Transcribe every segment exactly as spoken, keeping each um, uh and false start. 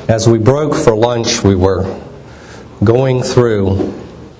As we broke for lunch, we were going through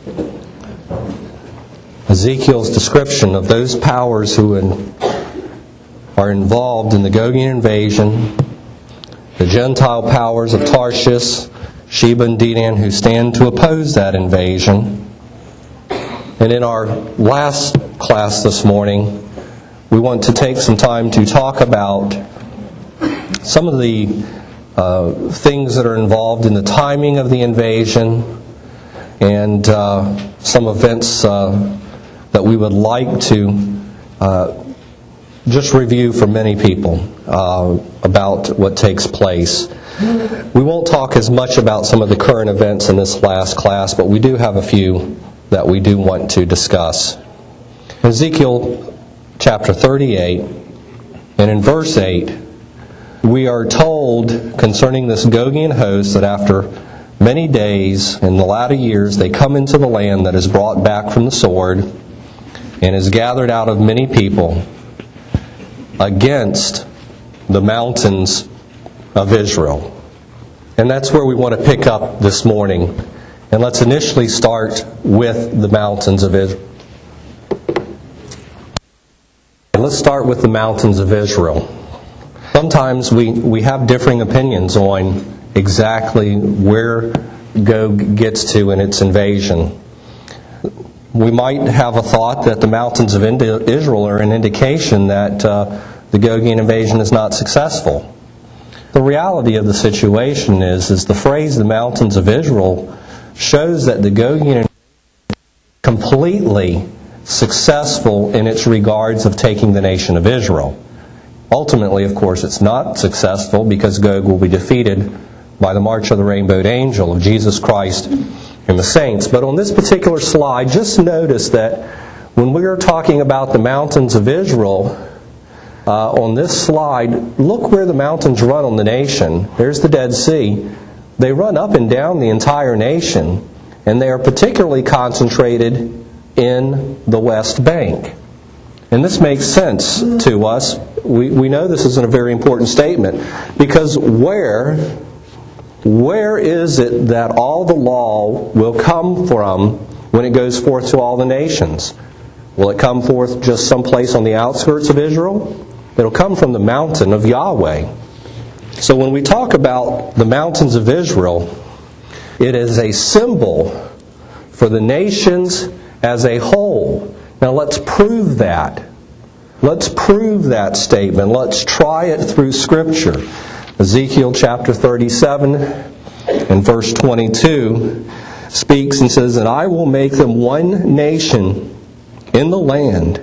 Ezekiel's description of those powers who are involved in the Gogian invasion, the Gentile powers of Tarshish, Sheba and Dedan, who stand to oppose that invasion. And in our last class this morning, we want to take some time to talk about some of the uh, things that are involved in the timing of the invasion and uh, some events uh, that we would like to uh, just review for many people uh, about what takes place. We won't talk as much about some of the current events in this last class, but we do have a few that we do want to discuss. Ezekiel chapter thirty-eight, and in verse eight, we are told concerning this Gogian host that after many days, in the latter years, they come into the land that is brought back from the sword and is gathered out of many people against the mountains of Israel. And that's where we want to pick up this morning. And let's initially start with the mountains of Israel. And let's start with the mountains of Israel. Sometimes we, we have differing opinions on exactly where Gog gets to in its invasion. We might have a thought that the mountains of Israel are an indication that uh, the Gogian invasion is not successful. The reality of the situation is, is the phrase the mountains of Israel shows that the Gogian invasion is completely successful in its regards of taking the nation of Israel. Ultimately, of course, it's not successful because Gog will be defeated by the march of the rainbowed angel of Jesus Christ and the saints. But on this particular slide, just notice that when we are talking about the mountains of Israel, uh, on this slide, look where the mountains run on the nation. There's the Dead Sea. They run up and down the entire nation, and they are particularly concentrated in the West Bank. And this makes sense to us. We, we know this is a very important statement, because where, where is it that all the law will come from when it goes forth to all the nations? Will it come forth just someplace on the outskirts of Israel? It'll come from the mountain of Yahweh. So when we talk about the mountains of Israel, it is a symbol for the nations as a whole. Now let's prove that. Let's prove that statement. Let's try it through Scripture. Ezekiel chapter thirty-seven and verse twenty-two speaks and says, "And I will make them one nation in the land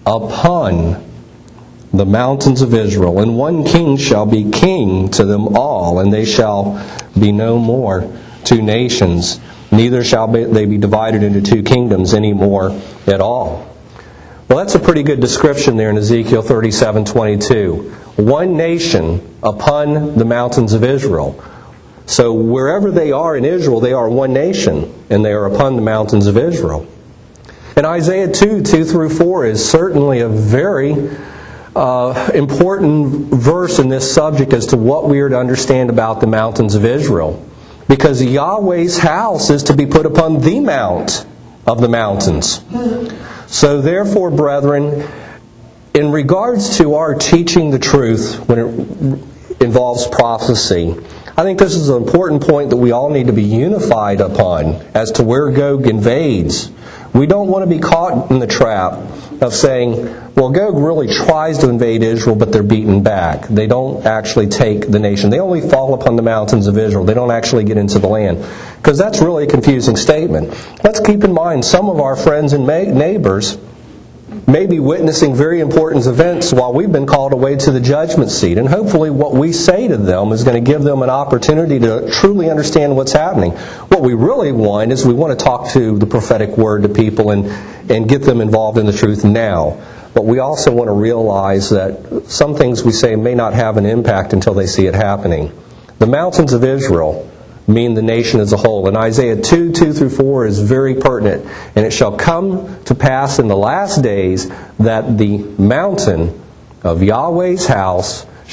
upon the mountains of Israel, and one king shall be king to them all, and they shall be no more two nations, neither shall they be divided into two kingdoms any more at all." Well, that's a pretty good description there in Ezekiel thirty-seven twenty-two. One nation upon the mountains of Israel. So wherever they are in Israel, they are one nation, and they are upon the mountains of Israel. And Isaiah two, two through four is certainly a very uh, important verse in this subject as to what we are to understand about the mountains of Israel. Because Yahweh's house is to be put upon the mount of the mountains. So therefore, brethren, in regards to our teaching the truth when it involves prophecy, I think this is an important point that we all need to be unified upon as to where Gog invades. We don't want to be caught in the trap of saying, well, Gog really tries to invade Israel, but they're beaten back. They don't actually take the nation. They only fall upon the mountains of Israel. They don't actually get into the land. Because that's really a confusing statement. Let's keep in mind some of our friends and neighbors may be witnessing very important events while we've been called away to the judgment seat. And hopefully what we say to them is going to give them an opportunity to truly understand what's happening. What we really want is we want to talk to the prophetic word to people and, and get them involved in the truth now. But we also want to realize that some things we say may not have an impact until they see it happening. The mountains of Israel mean the nation as a whole. And Isaiah two, two through four is very pertinent. And it shall come to pass in the last days that the mountain of Yahweh's house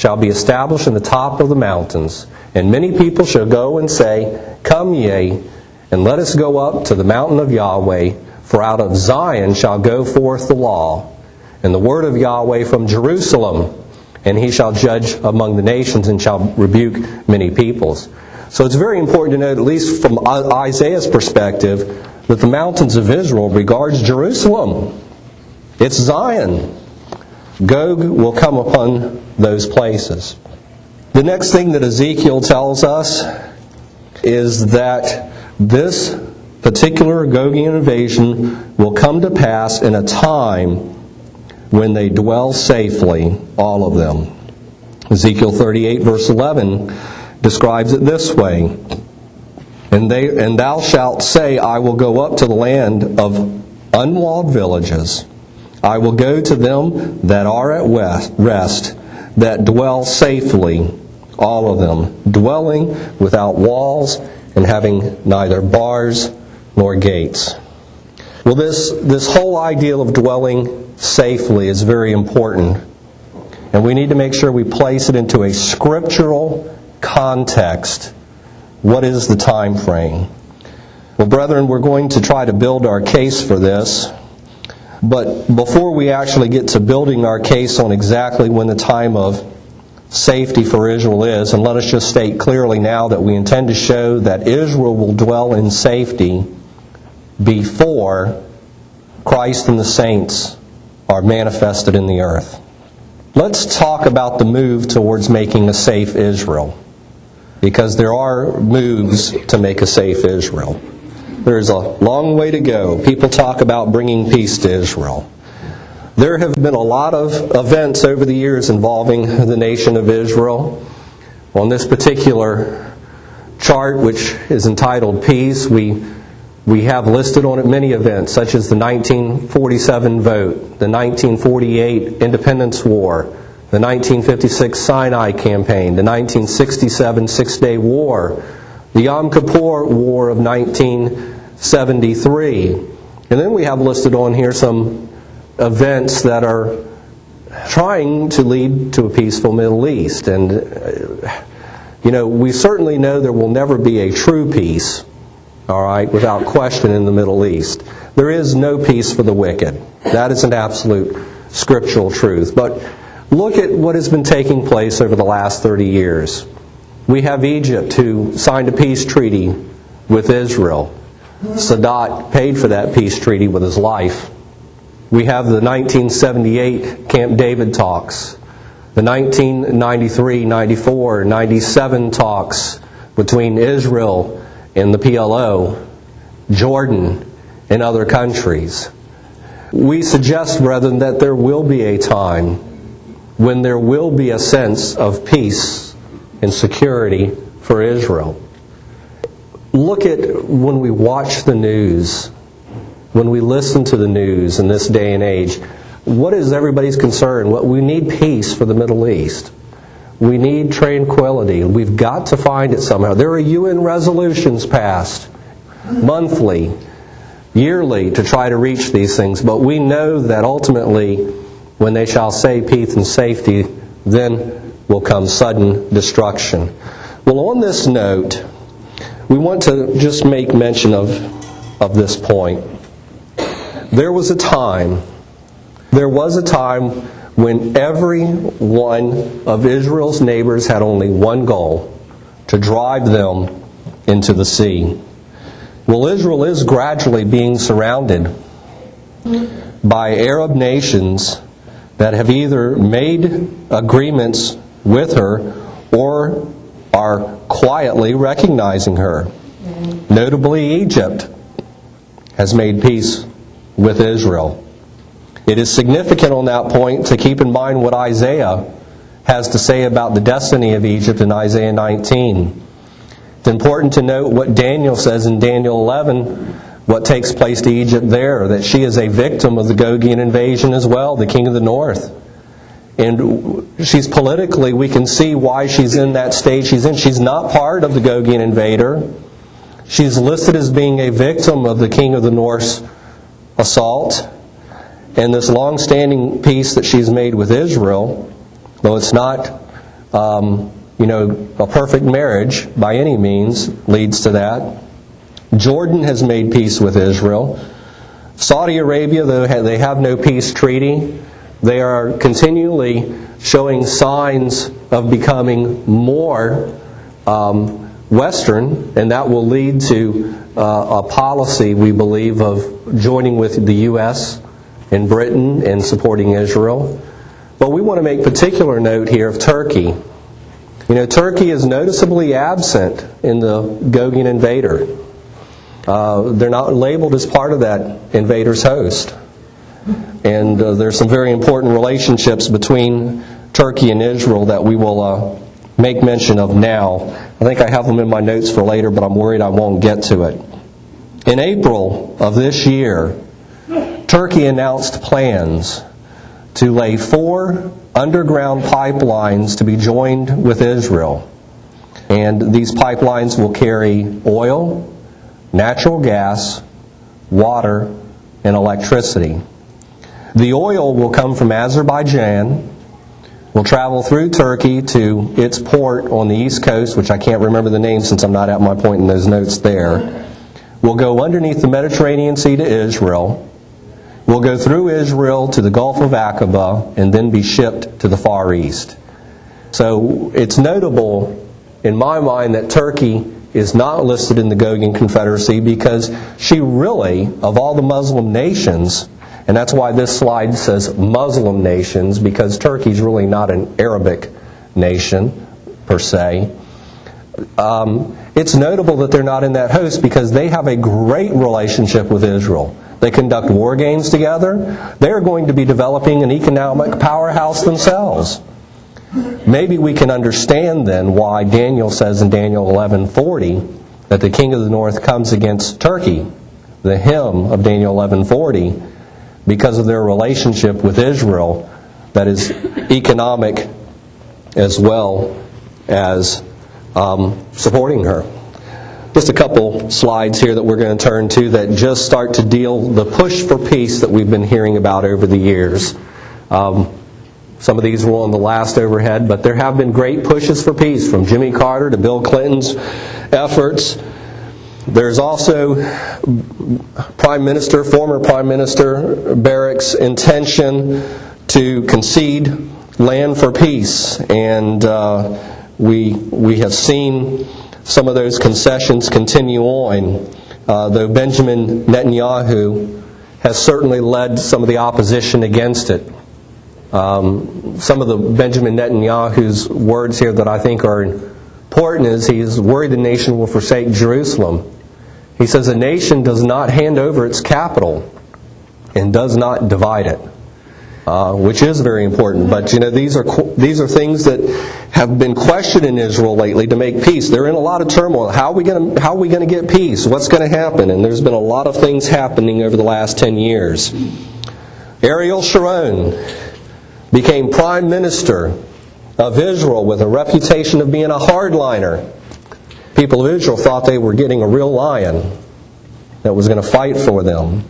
shall be established in the top of the mountains. And many people shall go and say, Come ye, and let us go up to the mountain of Yahweh, for out of Zion shall go forth the law, and the word of Yahweh from Jerusalem. And he shall judge among the nations, and shall rebuke many peoples. So it's very important to note, at least from Isaiah's perspective, that the mountains of Israel regards Jerusalem. It's Zion. Gog will come upon those places. The next thing that Ezekiel tells us is that this particular Gogian invasion will come to pass in a time when they dwell safely, all of them. Ezekiel thirty-eight verse eleven describes it this way. And they and thou shalt say, I will go up to the land of unwalled villages. I will go to them that are at rest, that dwell safely, all of them, dwelling without walls and having neither bars nor gates. Well, this, this whole idea of dwelling safely is very important. And we need to make sure we place it into a scriptural context. What is the time frame? Well, brethren, we're going to try to build our case for this. But before we actually get to building our case on exactly when the time of safety for Israel is, and let us just state clearly now that we intend to show that Israel will dwell in safety before Christ and the saints are manifested in the earth. Let's talk about the move towards making a safe Israel, because there are moves to make a safe Israel. There's a long way to go. People talk about bringing peace to Israel. There have been a lot of events over the years involving the nation of Israel. On this particular chart, which is entitled Peace, we we have listed on it many events, such as the nineteen forty-seven vote, the nineteen forty-eight Independence War, the nineteen fifty-six Sinai Campaign, the nineteen sixty-seven Six-Day War, the Yom Kippur War of nineteen seventy-three. And then we have listed on here some events that are trying to lead to a peaceful Middle East. And, uh, you know, we certainly know there will never be a true peace, all right, without question in the Middle East. There is no peace for the wicked. That is an absolute scriptural truth. But look at what has been taking place over the last thirty years. We have Egypt, who signed a peace treaty with Israel. Sadat paid for that peace treaty with his life. We have the nineteen seventy-eight Camp David talks, the nineteen ninety-three, ninety-four, ninety-seven talks between Israel and the P L O, Jordan, and other countries. We suggest, brethren, that there will be a time when there will be a sense of peace and security for Israel. Look at when we watch the news, when we listen to the news in this day and age. What is everybody's concern? Well, we need peace for the Middle East. We need tranquility. We've got to find it somehow. There are U N resolutions passed monthly, yearly, to try to reach these things. But we know that ultimately, when they shall say peace and safety, then will come sudden destruction. Well, on this note, we want to just make mention of, of this point. There was a time, there was a time when every one of Israel's neighbors had only one goal: to drive them into the sea. Well, Israel is gradually being surrounded by Arab nations that have either made agreements with her or are quietly recognizing her. Notably, Egypt has made peace with Israel. It is significant on that point to keep in mind what Isaiah has to say about the destiny of Egypt in Isaiah nineteen. It's important to note what Daniel says in Daniel eleven, what takes place to Egypt there, that she is a victim of the Gogian invasion as well, the king of the north. And she's politically, we can see why she's in that stage she's in. She's not part of the Gogian invader. She's listed as being a victim of the king of the north's assault. And this long-standing peace that she's made with Israel, though it's not um, you know, a perfect marriage by any means leads to that. Jordan has made peace with Israel. Saudi Arabia, though they have no peace treaty, they are continually showing signs of becoming more um, Western, and that will lead to uh, a policy, we believe, of joining with the U S and Britain in supporting Israel. But we want to make particular note here of Turkey. You know, Turkey is noticeably absent in the Gogian invader. Uh, they're not labeled as part of that invader's host. And uh, there's some very important relationships between Turkey and Israel that we will uh, make mention of now. I think I have them in my notes for later, but I'm worried I won't get to it. In April of this year, Turkey announced plans to lay four underground pipelines to be joined with Israel. And these pipelines will carry oil, natural gas, water, and electricity. The oil will come from Azerbaijan, will travel through Turkey to its port on the east coast, which I can't remember the name since I'm not at my point in those notes there. Will go underneath the Mediterranean Sea to Israel. Will go through Israel to the Gulf of Aqaba and then be shipped to the Far East. So it's notable in my mind that Turkey is not listed in the Gogian Confederacy because she really, of all the Muslim nations, and that's why this slide says Muslim nations, because Turkey's really not an Arabic nation per se. Um, it's notable that they're not in that host because they have a great relationship with Israel. They conduct war games together. They're going to be developing an economic powerhouse themselves. Maybe we can understand then why Daniel says in Daniel eleven forty that the king of the north comes against Turkey, the hymn of Daniel eleven forty, because of their relationship with Israel that is economic as well as um, supporting her. Just a couple slides here that we're going to turn to that just start to deal the push for peace that we've been hearing about over the years. Um, some of these were on the last overhead, but there have been great pushes for peace from Jimmy Carter to Bill Clinton's efforts. There's also Prime Minister, former Prime Minister Barrack's intention to concede land for peace, and uh, we we have seen some of those concessions continue on, uh, though Benjamin Netanyahu has certainly led some of the opposition against it. Um, some of the Benjamin Netanyahu's words here that I think are important is he's worried the nation will forsake Jerusalem. He says a nation does not hand over its capital and does not divide it, uh, which is very important. But you know, these are these are things that have been questioned in Israel lately to make peace. They're in a lot of turmoil. How are we going to how are we going to get peace? What's going to happen? And there's been a lot of things happening over the last ten years. Ariel Sharon became prime minister of Israel with a reputation of being a hardliner. People of Israel thought they were getting a real lion that was going to fight for them.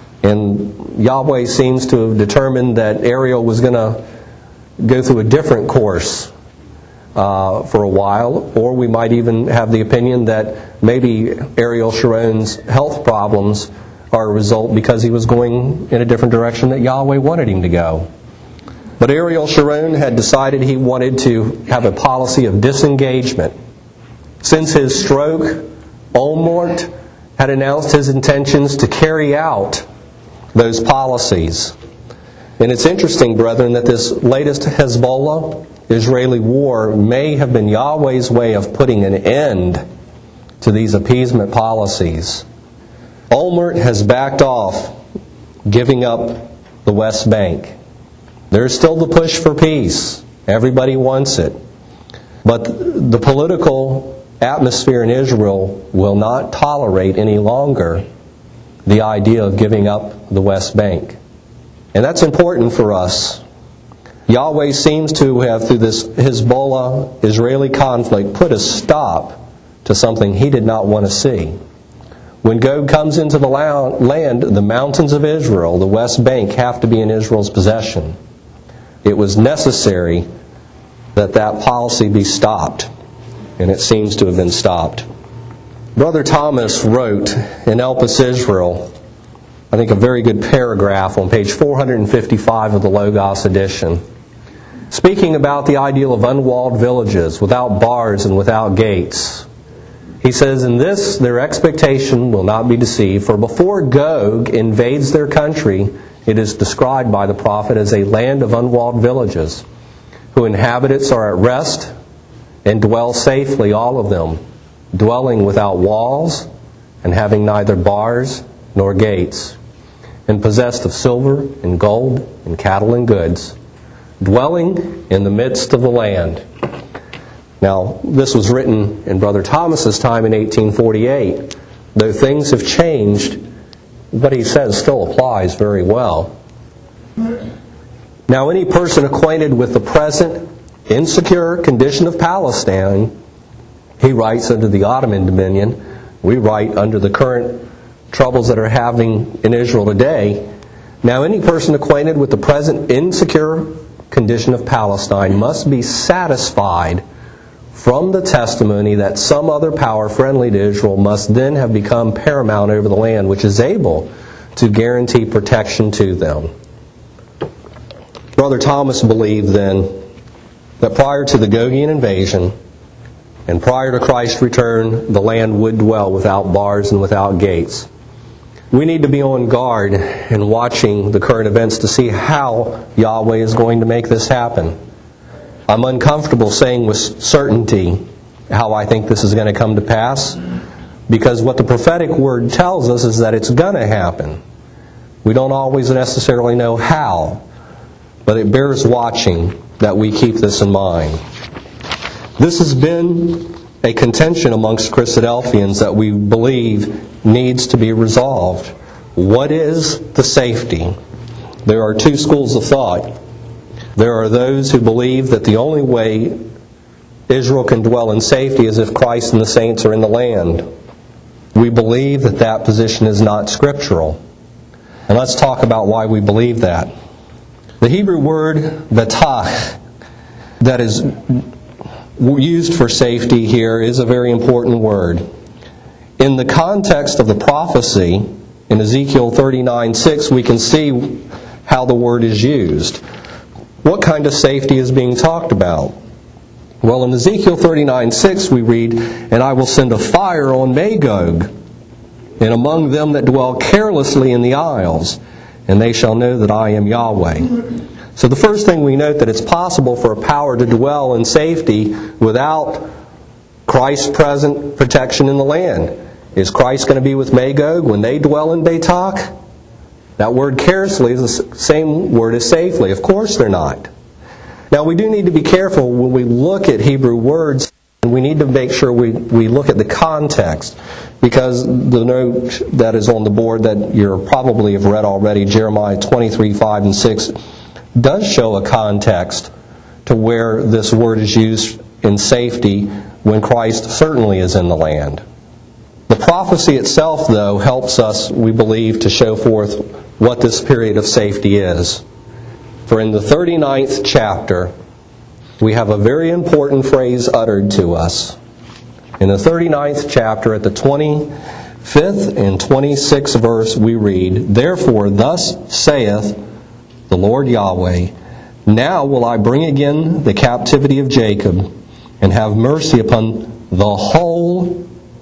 And Yahweh seems to have determined that Ariel was going to go through a different course uh, for a while. Or we might even have the opinion that maybe Ariel Sharon's health problems are a result because he was going in a different direction that Yahweh wanted him to go. But Ariel Sharon had decided he wanted to have a policy of disengagement. Since his stroke, Olmert had announced his intentions to carry out those policies. And it's interesting, brethren, that this latest Hezbollah-Israeli war may have been Yahweh's way of putting an end to these appeasement policies. Olmert has backed off, giving up the West Bank. There's still the push for peace. Everybody wants it. But the political atmosphere in Israel will not tolerate any longer the idea of giving up the West Bank. And that's important for us. Yahweh seems to have, through this Hezbollah-Israeli conflict, put a stop to something He did not want to see. When Gog comes into the land, the mountains of Israel, the West Bank, have to be in Israel's possession. It was necessary that that policy be stopped. And it seems to have been stopped. Brother Thomas wrote in Elpis Israel, I think a very good paragraph on page four hundred fifty-five of the Logos edition, speaking about the ideal of unwalled villages without bars and without gates. He says, in this their expectation will not be deceived, for before Gog invades their country, it is described by the prophet as a land of unwalled villages, whose inhabitants are at rest and dwell safely, all of them, dwelling without walls and having neither bars nor gates, and possessed of silver and gold and cattle and goods, dwelling in the midst of the land. Now, this was written in Brother Thomas's time in eighteen forty-eight. Though things have changed, what he says still applies very well. Now, any person acquainted with the present insecure condition of Palestine, he writes under the Ottoman dominion, we write under the current troubles that are happening in Israel today. Now, any person acquainted with the present insecure condition of Palestine must be satisfied from the testimony that some other power friendly to Israel must then have become paramount over the land, which is able to guarantee protection to them. Brother Thomas believed then that prior to the Gogian invasion and prior to Christ's return, the land would dwell without bars and without gates. We need to be on guard and watching the current events to see how Yahweh is going to make this happen. I'm uncomfortable saying with certainty how I think this is going to come to pass, because what the prophetic word tells us is that it's going to happen. We don't always necessarily know how, but it bears watching that we keep this in mind. This has been a contention amongst Christadelphians that we believe needs to be resolved. What is the safety? There are two schools of thought. There are those who believe that the only way Israel can dwell in safety is if Christ and the saints are in the land. We believe that that position is not scriptural. And let's talk about why we believe that. The Hebrew word betach that is used for safety here is a very important word. In the context of the prophecy, in Ezekiel thirty-nine six, we can see how the word is used. What kind of safety is being talked about? Well, in Ezekiel thirty-nine six we read, "And I will send a fire on Magog, and among them that dwell carelessly in the isles, and they shall know that I am Yahweh." So the first thing we note that it's possible for a power to dwell in safety without Christ's present protection in the land. Is Christ going to be with Magog when they dwell in Betach? That word carelessly is the same word as safely. Of course they're not. Now we do need to be careful when we look at Hebrew words, and we need to make sure we, we look at the context. Because the note that is on the board that you probably have read already, Jeremiah twenty-three five and six, does show a context to where this word is used in safety when Christ certainly is in the land. The prophecy itself, though, helps us, we believe, to show forth what this period of safety is. For in the thirty-ninth chapter, we have a very important phrase uttered to us. In the thirty-ninth chapter, at the twenty-fifth and twenty-sixth verse, we read, "Therefore thus saith the Lord Yahweh, now will I bring again the captivity of Jacob, and have mercy upon the whole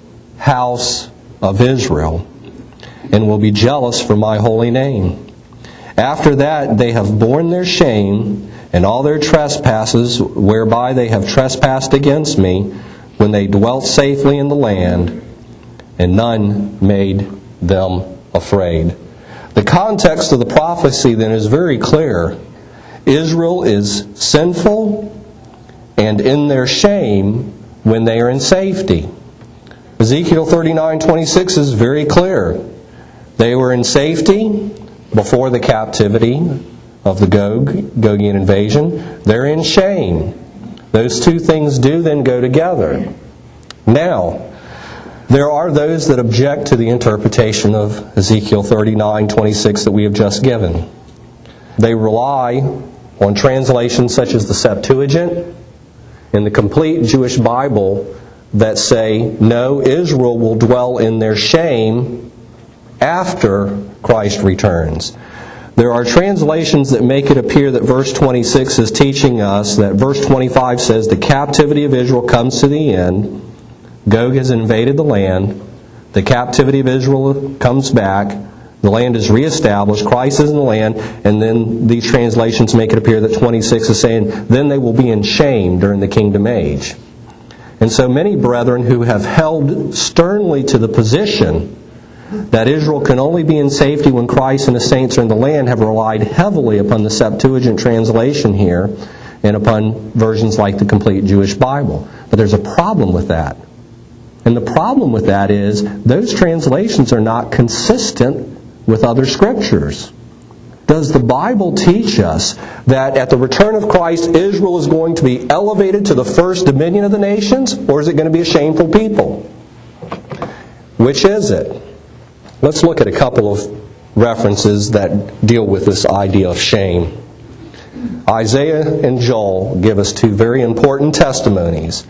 house of Israel, and will be jealous for my holy name. After that they have borne their shame, and all their trespasses whereby they have trespassed against me, when they dwelt safely in the land, and none made them afraid." The context of the prophecy then is very clear. Israel is sinful and in their shame when they are in safety. Ezekiel thirty-nine twenty-six is very clear. They were in safety before the captivity of the Gog, Gogian invasion. They're in shame. Those two things do then go together. Now, there are those that object to the interpretation of Ezekiel thirty-nine twenty-six that we have just given. They rely on translations such as the Septuagint in the complete Jewish Bible that say, no, Israel will dwell in their shame after Christ returns. There are translations that make it appear that verse twenty-six is teaching us that verse twenty-five says the captivity of Israel comes to the end. Gog has invaded the land. The captivity of Israel comes back. The land is reestablished. Christ is in the land. And then these translations make it appear that twenty-six is saying, then they will be in shame during the kingdom age. And so many brethren who have held sternly to the position that Israel can only be in safety when Christ and the saints are in the land have relied heavily upon the Septuagint translation here and upon versions like the complete Jewish Bible. But there's a problem with that. And the problem with that is those translations are not consistent with other scriptures. Does the Bible teach us that at the return of Christ, Israel is going to be elevated to the first dominion of the nations, or is it going to be a shameful people? Which is it? Let's look at a couple of references that deal with this idea of shame. Isaiah and Joel give us two very important testimonies.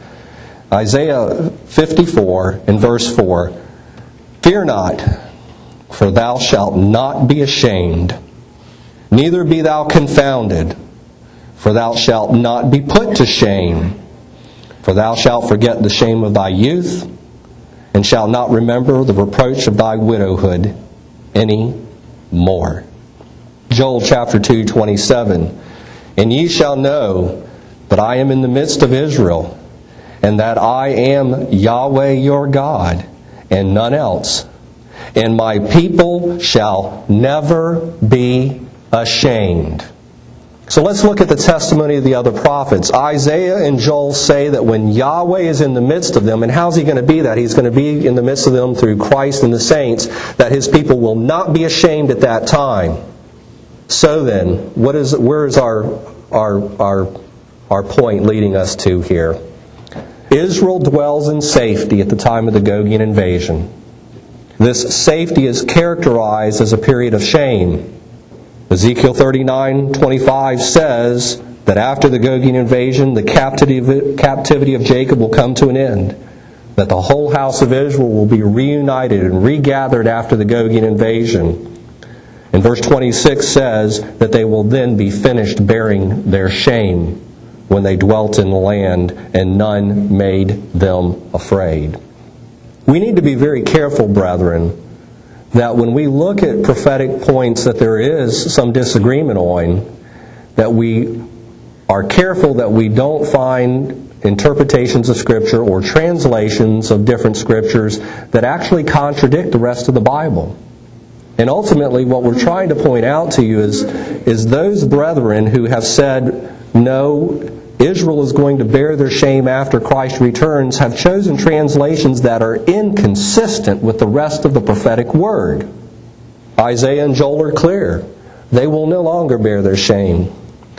Isaiah fifty-four and verse four, fear not, for thou shalt not be ashamed, neither be thou confounded, for thou shalt not be put to shame. For thou shalt forget the shame of thy youth, and shalt not remember the reproach of thy widowhood any more. Joel chapter two, twenty-seven, and ye shall know that I am in the midst of Israel, and that I am Yahweh your God, and none else. And my people shall never be ashamed. So let's look at the testimony of the other prophets. Isaiah and Joel say that when Yahweh is in the midst of them, and how's He going to be that? He's going to be in the midst of them through Christ and the saints, that His people will not be ashamed at that time. So then, what is where is our our our our point leading us to here? Israel dwells in safety at the time of the Gogian invasion. This safety is characterized as a period of shame. Ezekiel thirty-nine twenty-five says that after the Gogian invasion, the captivity, captivity of Jacob will come to an end. That the whole house of Israel will be reunited and regathered after the Gogian invasion. And verse twenty-six says that they will then be finished bearing their shame when they dwelt in the land and none made them afraid. We need to be very careful, brethren, that when we look at prophetic points that there is some disagreement on, that we are careful that we don't find interpretations of Scripture or translations of different Scriptures that actually contradict the rest of the Bible. And ultimately what we're trying to point out to you is, is those brethren who have said, no, Israel is going to bear their shame after Christ returns, have chosen translations that are inconsistent with the rest of the prophetic word. Isaiah and Joel are clear. They will no longer bear their shame.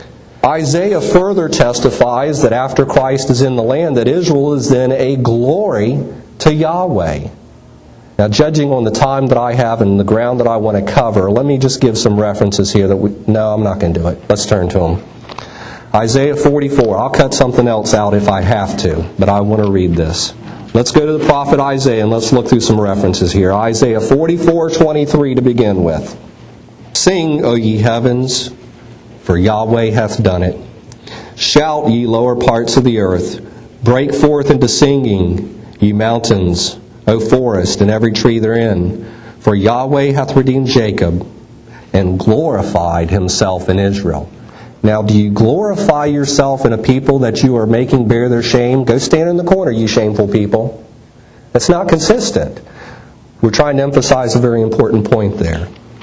Isaiah further testifies that after Christ is in the land, that Israel is then a glory to Yahweh. Now, judging on the time that I have and the ground that I want to cover, let me just give some references here that we... No, I'm not going to do it. Let's turn to them. Isaiah forty-four. I'll cut something else out if I have to, but I want to read this. Let's go to the prophet Isaiah and let's look through some references here. Isaiah forty-four twenty-three to begin with. Sing, O ye heavens, for Yahweh hath done it. Shout, ye lower parts of the earth. Break forth into singing, ye mountains, O forest, and every tree therein. For Yahweh hath redeemed Jacob, and glorified Himself in Israel. Now, do you glorify yourself in a people that you are making bear their shame? Go stand in the corner, you shameful people. That's not consistent. We're trying to emphasize a very important point there.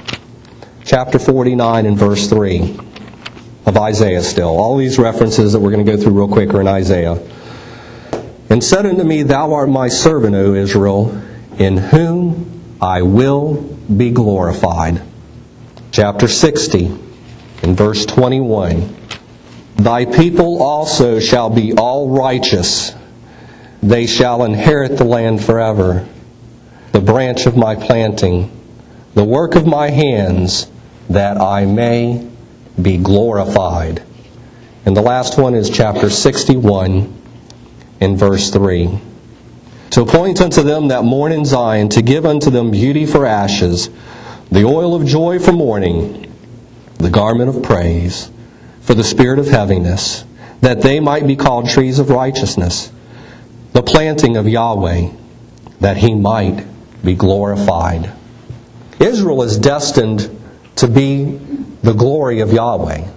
Chapter forty-nine and verse three of Isaiah still. All these references that we're going to go through real quick are in Isaiah. And said unto me, Thou art my servant, O Israel, in whom I will be glorified. Chapter sixty. In verse twenty-one, Thy people also shall be all righteous. They shall inherit the land forever. The branch of my planting, the work of my hands, that I may be glorified. And the last one is chapter sixty-one in verse three. To appoint unto them that mourn in Zion, to give unto them beauty for ashes, the oil of joy for mourning, the garment of praise for the spirit of heaviness, that they might be called trees of righteousness, the planting of Yahweh, that He might be glorified. Israel is destined to be the glory of Yahweh.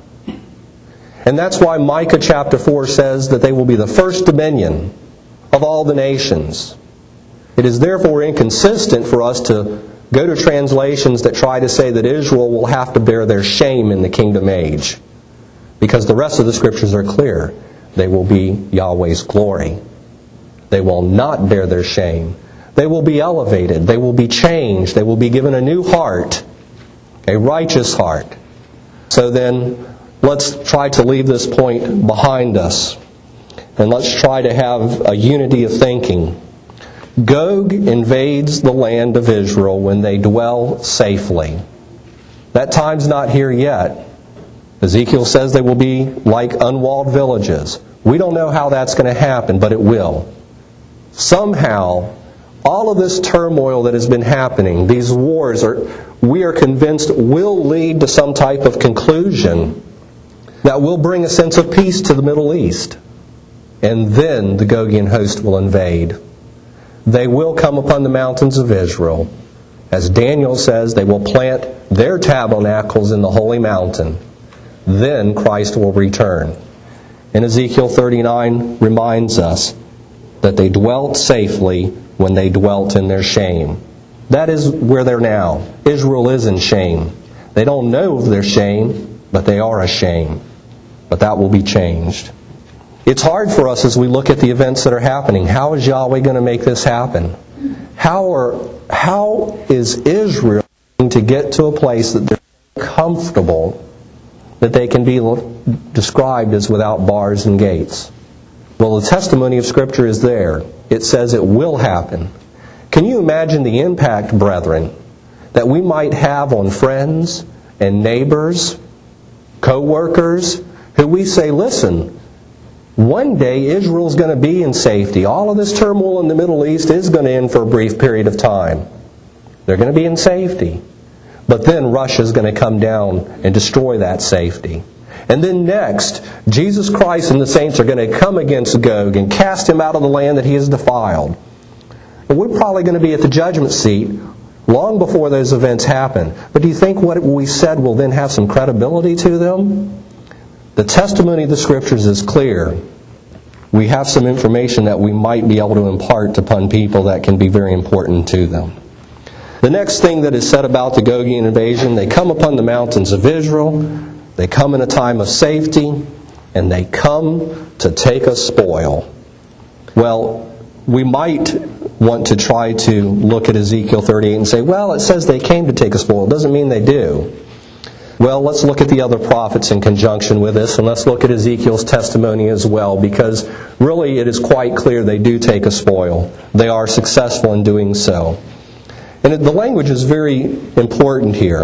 And that's why Micah chapter four says that they will be the first dominion of all the nations. It is therefore inconsistent for us to go to translations that try to say that Israel will have to bear their shame in the kingdom age. Because the rest of the scriptures are clear. They will be Yahweh's glory. They will not bear their shame. They will be elevated. They will be changed. They will be given a new heart, a righteous heart. So then, let's try to leave this point behind us. And let's try to have a unity of thinking. Gog invades the land of Israel when they dwell safely. That time's not here yet. Ezekiel says they will be like unwalled villages. We don't know how that's going to happen, but it will. Somehow, all of this turmoil that has been happening, these wars, are, we are convinced will lead to some type of conclusion that will bring a sense of peace to the Middle East. And then the Gogian host will invade. They will come upon the mountains of Israel. As Daniel says, they will plant their tabernacles in the holy mountain. Then Christ will return. And Ezekiel thirty-nine reminds us that they dwelt safely when they dwelt in their shame. That is where they're now. Israel is in shame. They don't know of their shame, but they are ashamed. But that will be changed. It's hard for us as we look at the events that are happening. How is Yahweh going to make this happen? How are, how is Israel going to get to a place that they're comfortable, that they can be described as without bars and gates? Well, the testimony of Scripture is there. It says it will happen. Can you imagine the impact, brethren, that we might have on friends and neighbors, co-workers, who we say, listen, one day Israel's going to be in safety. All of this turmoil in the Middle East is going to end for a brief period of time. They're going to be in safety. But then Russia's going to come down and destroy that safety. And then next, Jesus Christ and the saints are going to come against Gog and cast him out of the land that he has defiled. But we're probably going to be at the judgment seat long before those events happen. But do you think what we said will then have some credibility to them? The testimony of the Scriptures is clear. We have some information that we might be able to impart upon people that can be very important to them. The next thing that is said about the Gogian invasion, they come upon the mountains of Israel, they come in a time of safety, and they come to take a spoil. Well, we might want to try to look at Ezekiel thirty-eight and say, well, it says they came to take a spoil. It doesn't mean they do. Well, let's look at the other prophets in conjunction with this, and let's look at Ezekiel's testimony as well, because really it is quite clear they do take a spoil. They are successful in doing so. And the language is very important here.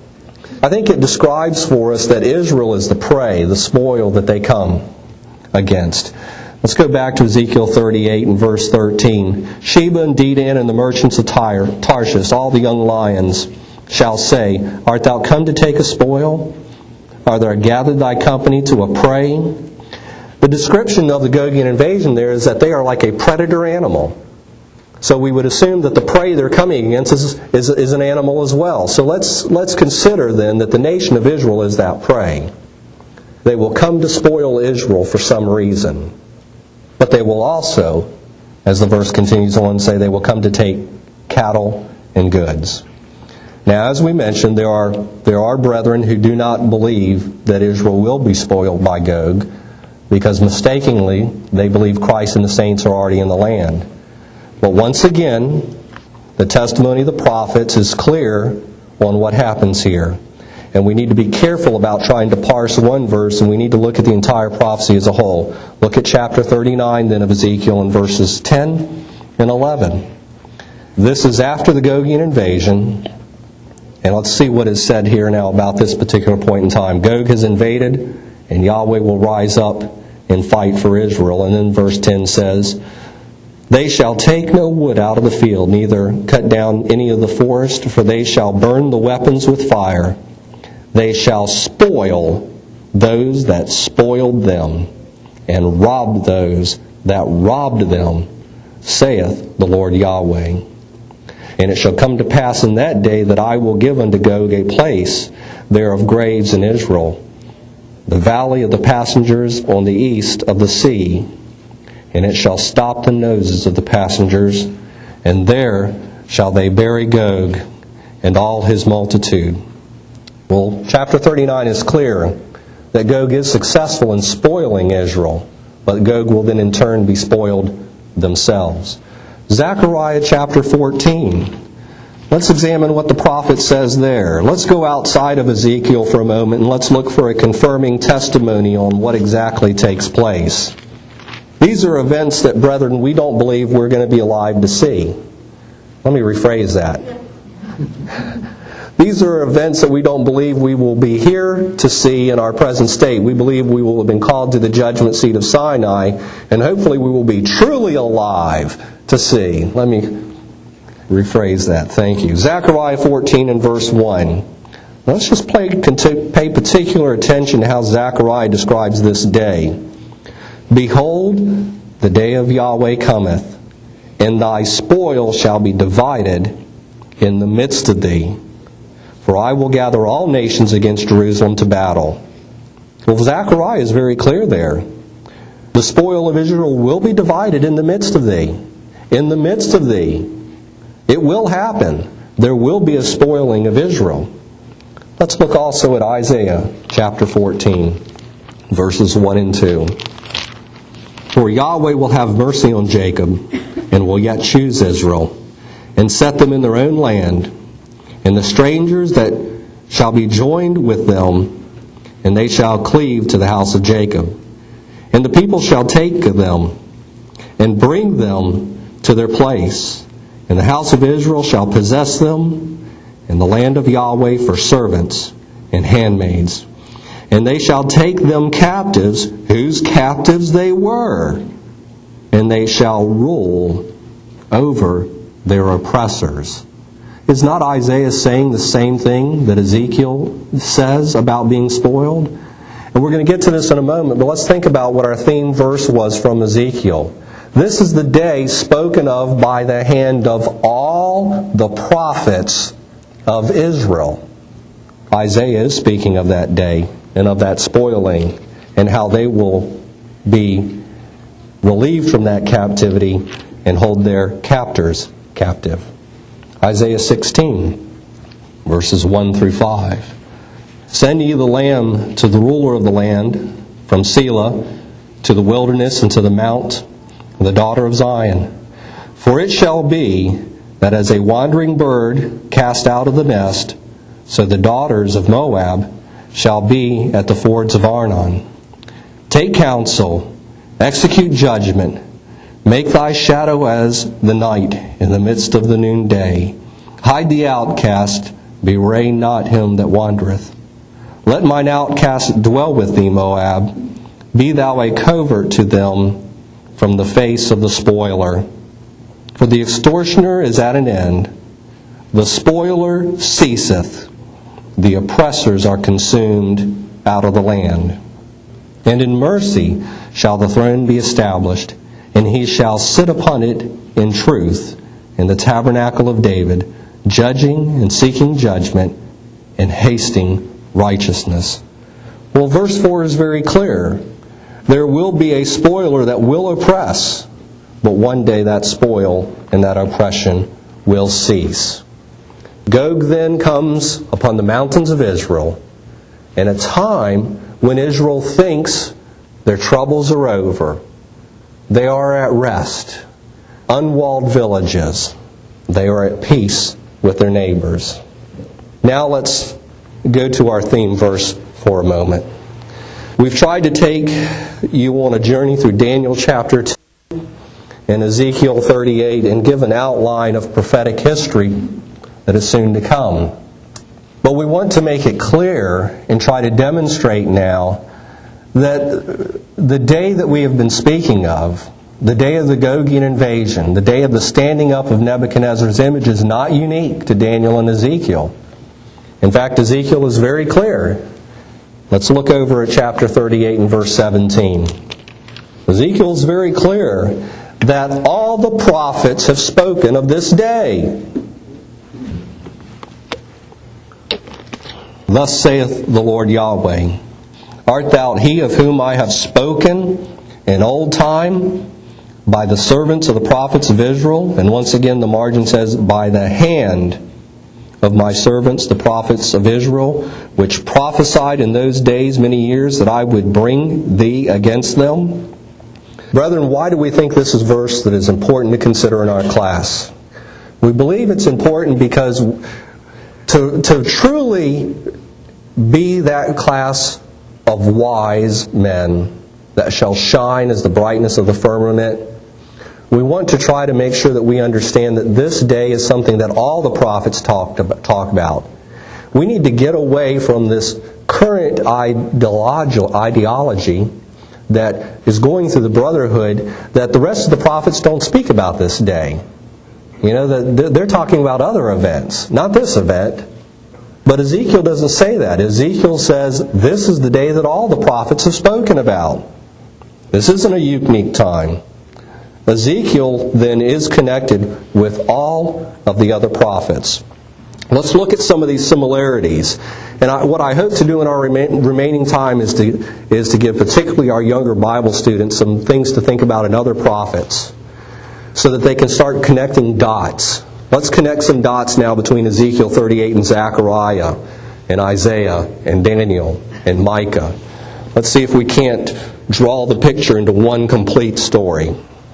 I think it describes for us that Israel is the prey, the spoil that they come against. Let's go back to Ezekiel thirty-eight and verse thirteen. Sheba and Dedan and the merchants of Tyre, Tarshish, all the young lions, shall say, art thou come to take a spoil? Are there gathered thy company to a prey? The description of the Gogian invasion there is that they are like a predator animal. So we would assume that the prey they're coming against is, is, is an animal as well. So let's, let's consider then that the nation of Israel is that prey. They will come to spoil Israel for some reason. But they will also, as the verse continues on, say they will come to take cattle and goods. Now, as we mentioned, there are there are brethren who do not believe that Israel will be spoiled by Gog, because mistakenly they believe Christ and the saints are already in the land. But once again, the testimony of the prophets is clear on what happens here. And we need to be careful about trying to parse one verse, and we need to look at the entire prophecy as a whole. Look at chapter thirty-nine then of Ezekiel in verses ten and eleven. This is after the Gogian invasion. And let's see what is said here now about this particular point in time. Gog has invaded, and Yahweh will rise up and fight for Israel. And then verse ten says, they shall take no wood out of the field, neither cut down any of the forest, for they shall burn the weapons with fire. They shall spoil those that spoiled them, and rob those that robbed them, saith the Lord Yahweh. And it shall come to pass in that day that I will give unto Gog a place there of graves in Israel, the valley of the passengers on the east of the sea. And it shall stop the noses of the passengers, and there shall they bury Gog and all his multitude. Well, chapter thirty-nine is clear that Gog is successful in spoiling Israel, but Gog will then in turn be spoiled themselves. Zechariah chapter fourteen. Let's examine what the prophet says there. Let's go outside of Ezekiel for a moment and let's look for a confirming testimony on what exactly takes place. These are events that, brethren, we don't believe we're going to be alive to see. Let me rephrase that. These are events that we don't believe we will be here to see in our present state. We believe we will have been called to the judgment seat of Sinai, and hopefully we will be truly alive to see. Let me rephrase that. Thank you. Zechariah fourteen and verse one. Let's just pay, pay particular attention to how Zechariah describes this day. Behold, the day of Yahweh cometh, and thy spoil shall be divided in the midst of thee. For I will gather all nations against Jerusalem to battle. Well, Zechariah is very clear there. The spoil of Israel will be divided in the midst of thee. In the midst of thee. It will happen. There will be a spoiling of Israel. Let's look also at Isaiah chapter fourteen, verses one and two. For Yahweh will have mercy on Jacob, and will yet choose Israel, and set them in their own land. And the strangers that shall be joined with them, and they shall cleave to the house of Jacob. And the people shall take them, and bring them to their place. And the house of Israel shall possess them, and the land of Yahweh for servants and handmaids. And they shall take them captives, whose captives they were, and they shall rule over their oppressors. Is not Isaiah saying the same thing that Ezekiel says about being spoiled? And we're going to get to this in a moment, but let's think about what our theme verse was from Ezekiel. This is the day spoken of by the hand of all the prophets of Israel. Isaiah is speaking of that day and of that spoiling and how they will be relieved from that captivity and hold their captors captive. Isaiah sixteen, verses one through five. Send ye the lamb to the ruler of the land, from Selah to the wilderness and to the mount, the daughter of Zion. For it shall be that as a wandering bird cast out of the nest, so the daughters of Moab shall be at the fords of Arnon. Take counsel, execute judgment, make thy shadow as the night in the midst of the noonday. Hide the outcast, bewray not him that wandereth. Let mine outcast dwell with thee, Moab. Be thou a covert to them from the face of the spoiler. For the extortioner is at an end, the spoiler ceaseth, the oppressors are consumed out of the land. And in mercy shall the throne be established, and he shall sit upon it in truth, in the tabernacle of David, judging and seeking judgment, and hasting righteousness. Well, verse four is very clear. There will be a spoiler that will oppress, but one day that spoil and that oppression will cease. Gog then comes upon the mountains of Israel, in a time when Israel thinks their troubles are over. They are at rest. Unwalled villages. They are at peace with their neighbors. Now let's go to our theme verse for a moment. We've tried to take you on a journey through Daniel chapter two and Ezekiel thirty-eight and give an outline of prophetic history that is soon to come. But we want to make it clear and try to demonstrate now that the day that we have been speaking of, the day of the Gogian invasion, the day of the standing up of Nebuchadnezzar's image, is not unique to Daniel and Ezekiel. In fact, Ezekiel is very clear. Let's look over at chapter thirty-eight and verse seventeen. Ezekiel is very clear that all the prophets have spoken of this day. Thus saith the Lord Yahweh, Art thou he of whom I have spoken in old time by the servants of the prophets of Israel? And once again the margin says, by the hand of my servants the prophets of Israel, which prophesied in those days many years that I would bring thee against them. Brethren, why do we think this is a verse that is important to consider in our class? We believe it's important because to, to truly be that class of wise men that shall shine as the brightness of the firmament, we want to try to make sure that we understand that this day is something that all the prophets talked about, talk about. We need to get away from this current ideology that is going through the brotherhood that the rest of the prophets don't speak about this day. You know, they're talking about other events, not this event. But Ezekiel doesn't say that. Ezekiel says this is the day that all the prophets have spoken about. This isn't a unique time. Ezekiel then is connected with all of the other prophets. Let's look at some of these similarities. And I, what I hope to do in our remain, remaining time is to, is to give particularly our younger Bible students some things to think about in other prophets so that they can start connecting dots. Let's connect some dots now between Ezekiel thirty-eight and Zechariah and Isaiah and Daniel and Micah. Let's see if we can't draw the picture into one complete story.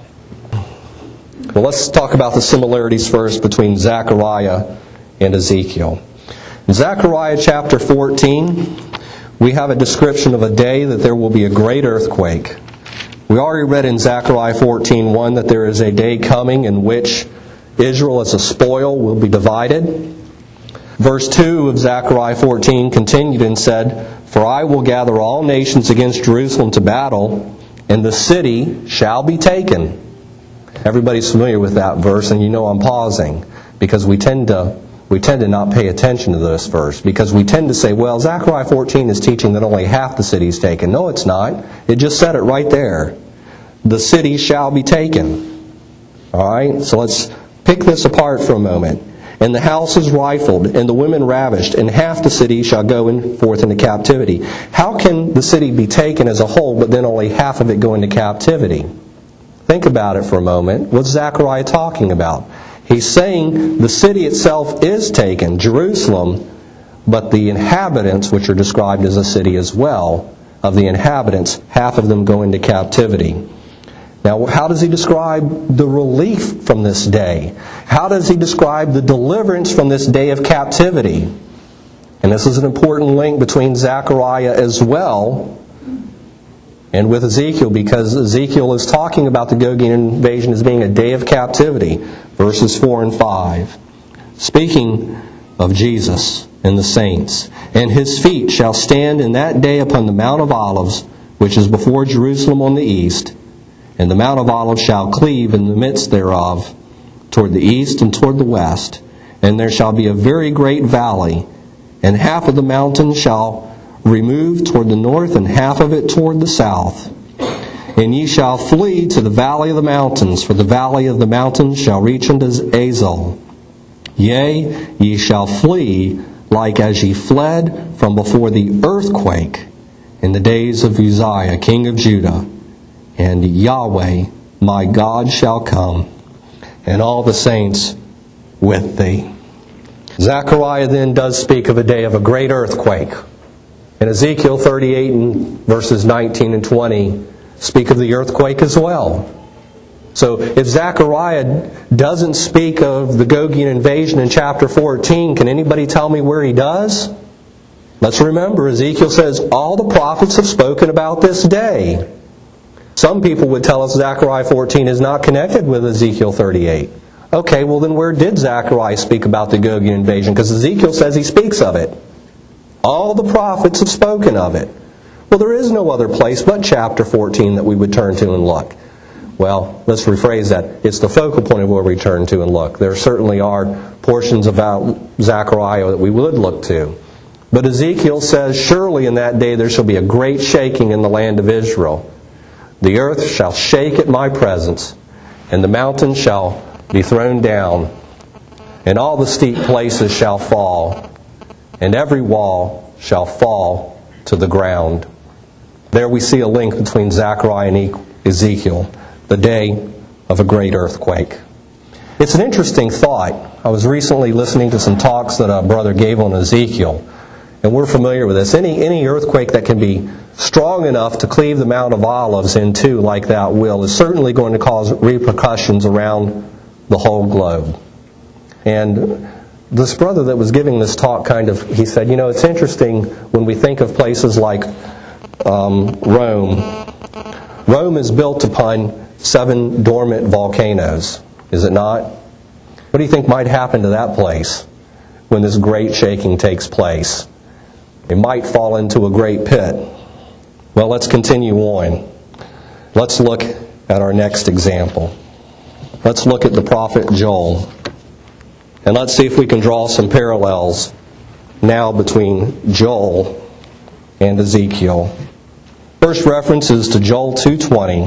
Well, let's talk about the similarities first between Zechariah and Ezekiel. In Zechariah chapter fourteen, we have a description of a day that there will be a great earthquake. We already read in Zechariah fourteen one that there is a day coming in which Israel as a spoil will be divided. Verse two of Zechariah fourteen continued and said, For I will gather all nations against Jerusalem to battle, and the city shall be taken. Everybody's familiar with that verse, and you know I'm pausing, because we tend to we tend to not pay attention to this verse, because we tend to say, well, Zechariah fourteen is teaching that only half the city is taken. No, it's not. It just said it right there. The city shall be taken. All right, so let's pick this apart for a moment. And the house is rifled, and the women ravished, and half the city shall go in forth into captivity. How can the city be taken as a whole, but then only half of it go into captivity? Think about it for a moment. What's Zechariah talking about? He's saying the city itself is taken, Jerusalem, but the inhabitants, which are described as a city as well, of the inhabitants, half of them go into captivity. Now, how does he describe the relief from this day? How does he describe the deliverance from this day of captivity? And this is an important link between Zechariah as well and with Ezekiel, because Ezekiel is talking about the Gogian invasion as being a day of captivity. Verses four and five. Speaking of Jesus and the saints. And his feet shall stand in that day upon the Mount of Olives, which is before Jerusalem on the east. And the Mount of Olives shall cleave in the midst thereof, toward the east and toward the west. And there shall be a very great valley, and half of the mountain shall remove toward the north, and half of it toward the south. And ye shall flee to the valley of the mountains, for the valley of the mountains shall reach unto Azal. Yea, ye shall flee like as ye fled from before the earthquake in the days of Uzziah, king of Judah. And Yahweh, my God, shall come, and all the saints with thee. Zechariah then does speak of a day of a great earthquake. In Ezekiel thirty-eight and verses nineteen and twenty speak of the earthquake as well. So if Zechariah doesn't speak of the Gogian invasion in chapter fourteen, can anybody tell me where he does? Let's remember, Ezekiel says all the prophets have spoken about this day. Some people would tell us Zechariah fourteen is not connected with Ezekiel thirty-eight. Okay, well then where did Zechariah speak about the Gogian invasion? Because Ezekiel says he speaks of it. All the prophets have spoken of it. Well, there is no other place but chapter fourteen that we would turn to and look. Well, let's rephrase that. It's the focal point of where we turn to and look. There certainly are portions about Zechariah that we would look to. But Ezekiel says, surely in that day there shall be a great shaking in the land of Israel. The earth shall shake at my presence, and the mountains shall be thrown down, and all the steep places shall fall, and every wall shall fall to the ground. There we see a link between Zechariah and Ezekiel, the day of a great earthquake. It's an interesting thought. I was recently listening to some talks that a brother gave on Ezekiel, and we're familiar with this. Any, any earthquake that can be strong enough to cleave the Mount of Olives in two like that will is certainly going to cause repercussions around the whole globe. And this brother that was giving this talk kind of, he said, you know, it's interesting when we think of places like um, Rome. Rome is built upon seven dormant volcanoes, is it not? What do you think might happen to that place when this great shaking takes place? It might fall into a great pit. Well, let's continue on. Let's look at our next example. Let's look at the prophet Joel. And let's see if we can draw some parallels now between Joel and Ezekiel. First reference is to Joel two twenty.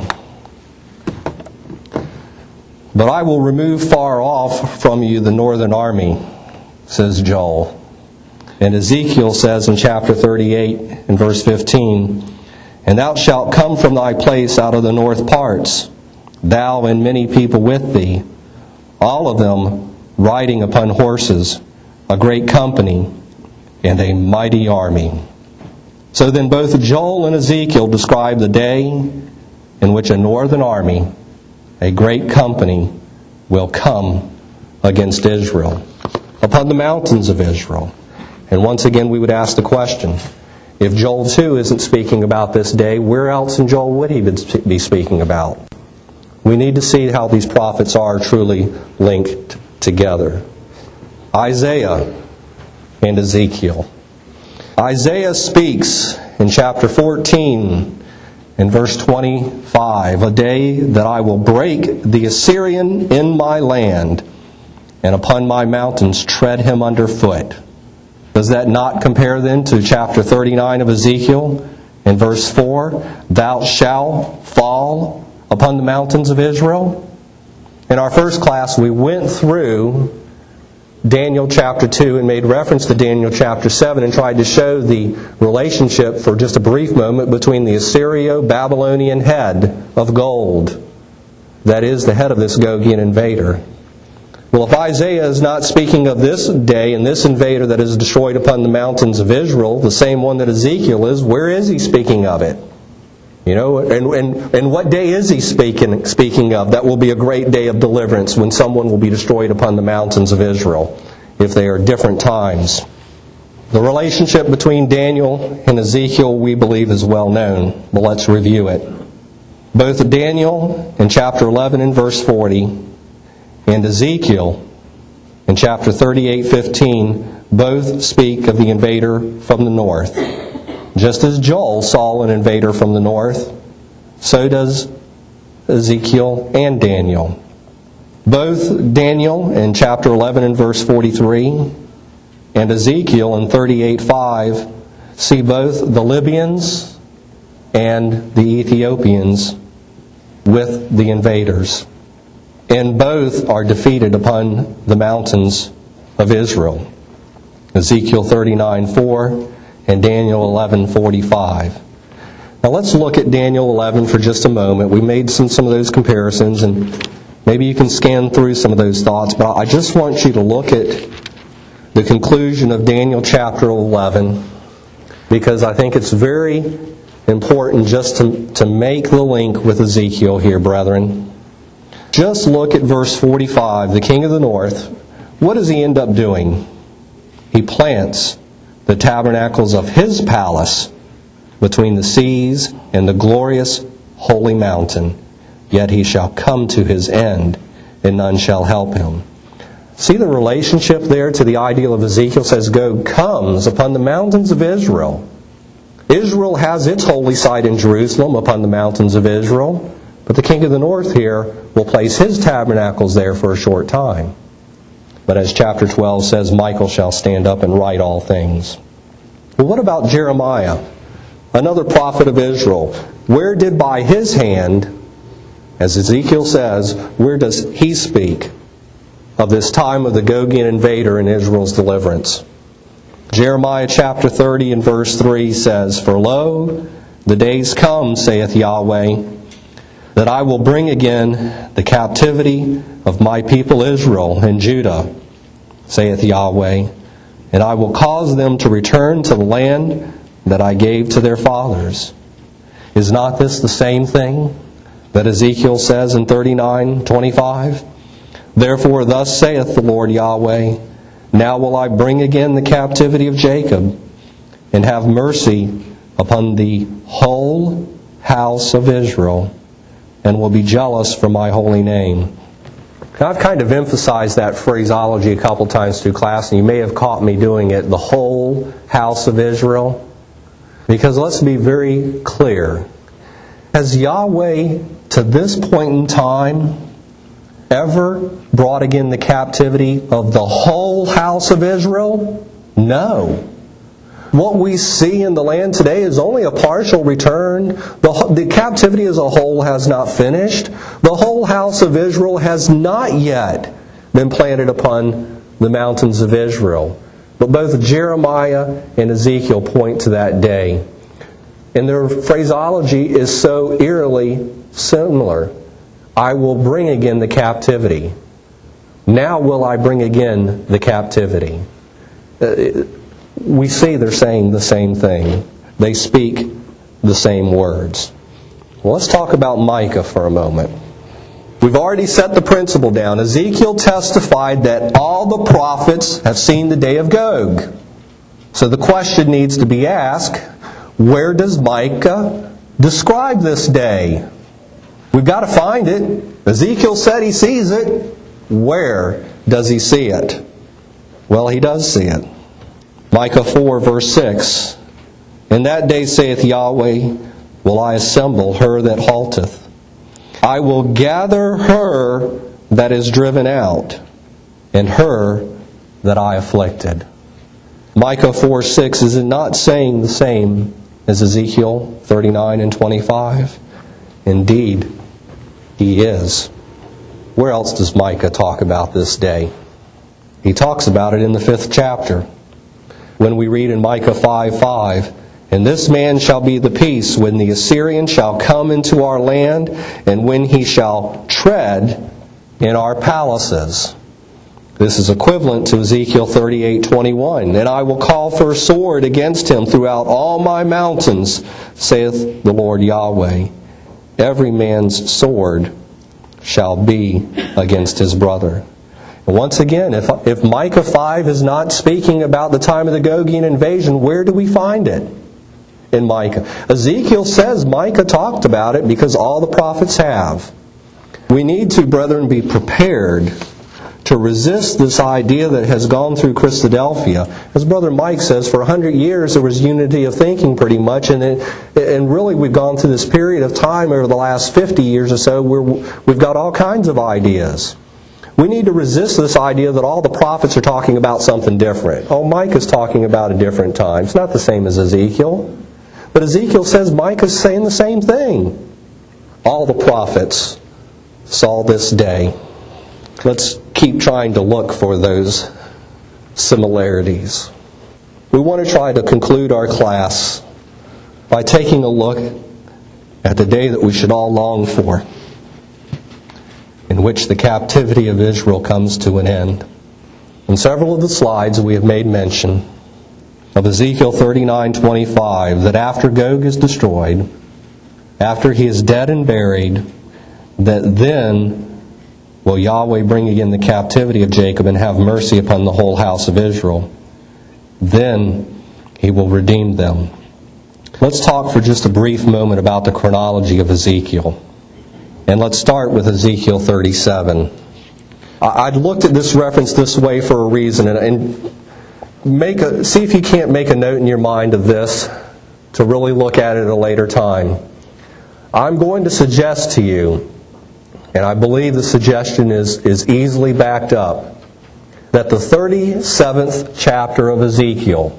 But I will remove far off from you the northern army, says Joel. And Ezekiel says in chapter thirty-eight and verse fifteen, and thou shalt come from thy place out of the north parts, thou and many people with thee, all of them riding upon horses, a great company, and a mighty army. So then both Joel and Ezekiel describe the day in which a northern army, a great company, will come against Israel, upon the mountains of Israel. And once again we would ask the question, if Joel two isn't speaking about this day, where else in Joel would he be speaking about? We need to see how these prophets are truly linked together. Isaiah and Ezekiel. Isaiah speaks in chapter fourteen in verse twenty-five, a day that I will break the Assyrian in my land, and upon my mountains tread him underfoot. Does that not compare then to chapter thirty-nine of Ezekiel in verse four? Thou shalt fall upon the mountains of Israel. In our first class we went through Daniel chapter two and made reference to Daniel chapter seven and tried to show the relationship for just a brief moment between the Assyrio-Babylonian head of gold, that is the head of this Gogian invader. Well, if Isaiah is not speaking of this day and this invader that is destroyed upon the mountains of Israel, the same one that Ezekiel is, where is he speaking of it? You know, and, and, and what day is he speaking, speaking of? That will be a great day of deliverance when someone will be destroyed upon the mountains of Israel, if they are different times. The relationship between Daniel and Ezekiel, we believe, is well known, but let's review it. Both Daniel in chapter eleven and verse forty, and Ezekiel in chapter thirty-eight fifteen, both speak of the invader from the north. Just as Joel saw an invader from the north, so does Ezekiel and Daniel. Both Daniel in chapter eleven and verse forty-three and Ezekiel in thirty-eight five see both the Libyans and the Ethiopians with the invaders. And both are defeated upon the mountains of Israel. Ezekiel thirty-nine four and Daniel eleven forty-five. Now let's look at Daniel eleven for just a moment. We made some, some of those comparisons, and maybe you can scan through some of those thoughts, but I just want you to look at the conclusion of Daniel chapter eleven, because I think it's very important just to, to make the link with Ezekiel here, brethren. Just look at verse forty-five. The king of the north, what does he end up doing? He plants the tabernacles of his palace between the seas and the glorious holy mountain. Yet he shall come to his end, and none shall help him. See the relationship there to the ideal of Ezekiel? Says, Gog comes upon the mountains of Israel. Israel has its holy site in Jerusalem upon the mountains of Israel, but the king of the north here will place his tabernacles there for a short time. But as chapter twelve says, Michael shall stand up and right all things. Well, what about Jeremiah, another prophet of Israel? Where did by his hand, as Ezekiel says, where does he speak of this time of the Gogian invader and Israel's deliverance? Jeremiah chapter thirty and verse three says, For lo, the days come, saith Yahweh, that I will bring again the captivity of my people Israel and Judah, saith Yahweh, and I will cause them to return to the land that I gave to their fathers. Is not this the same thing that Ezekiel says in thirty-nine twenty-five? Therefore thus saith the Lord Yahweh, Now will I bring again the captivity of Jacob, and have mercy upon the whole house of Israel, and will be jealous for my holy name. Now, I've kind of emphasized that phraseology a couple times through class, and you may have caught me doing it, the whole house of Israel. Because let's be very clear. Has Yahweh, to this point in time, ever brought again the captivity of the whole house of Israel? No. What we see in the land today is only a partial return. The, the captivity as a whole has not finished. The whole house of Israel has not yet been planted upon the mountains of Israel. But both Jeremiah and Ezekiel point to that day. And their phraseology is so eerily similar. I will bring again the captivity. Now will I bring again the captivity. Uh, we see they're saying the same thing. They speak the same words. Well, let's talk about Micah for a moment. We've already set the principle down. Ezekiel testified that all the prophets have seen the day of Gog. So the question needs to be asked, where does Micah describe this day? We've got to find it. Ezekiel said he sees it. Where does he see it? Well, he does see it. Micah four, verse six. In that day, saith Yahweh, will I assemble her that halteth. I will gather her that is driven out, and her that I afflicted. Micah four, six, is it not saying the same as Ezekiel thirty-nine and twenty-five? Indeed, he is. Where else does Micah talk about this day? He talks about it in the fifth chapter. When we read in Micah five five, And this man shall be the peace when the Assyrian shall come into our land, and when he shall tread in our palaces. This is equivalent to Ezekiel thirty-eight twenty-one. And I will call for a sword against him throughout all my mountains, saith the Lord Yahweh. Every man's sword shall be against his brother. And once again, if, if Micah five is not speaking about the time of the Gogian invasion, where do we find it? In Micah. Ezekiel says Micah talked about it because all the prophets have. We need to, brethren, be prepared to resist this idea that has gone through Christadelphia. As Brother Mike says, for a hundred years there was unity of thinking pretty much, and it, and really we've gone through this period of time over the last fifty years or so where we've got all kinds of ideas. We need to resist this idea that all the prophets are talking about something different. Oh, Micah's talking about a different time. It's not the same as Ezekiel. But Ezekiel says Micah's saying the same thing. All the prophets saw this day. Let's keep trying to look for those similarities. We want to try to conclude our class by taking a look at the day that we should all long for, in which the captivity of Israel comes to an end. In several of the slides we have made mention of Ezekiel thirty-nine twenty-five, that after Gog is destroyed, after he is dead and buried, that then will Yahweh bring again the captivity of Jacob and have mercy upon the whole house of Israel. Then he will redeem them. Let's talk for just a brief moment about the chronology of Ezekiel. And let's start with Ezekiel thirty-seven. I'd looked at this reference this way for a reason, and make a, see if you can't make a note in your mind of this to really look at it at a later time. I'm going to suggest to you, and I believe the suggestion is, is easily backed up, that the thirty-seventh chapter of Ezekiel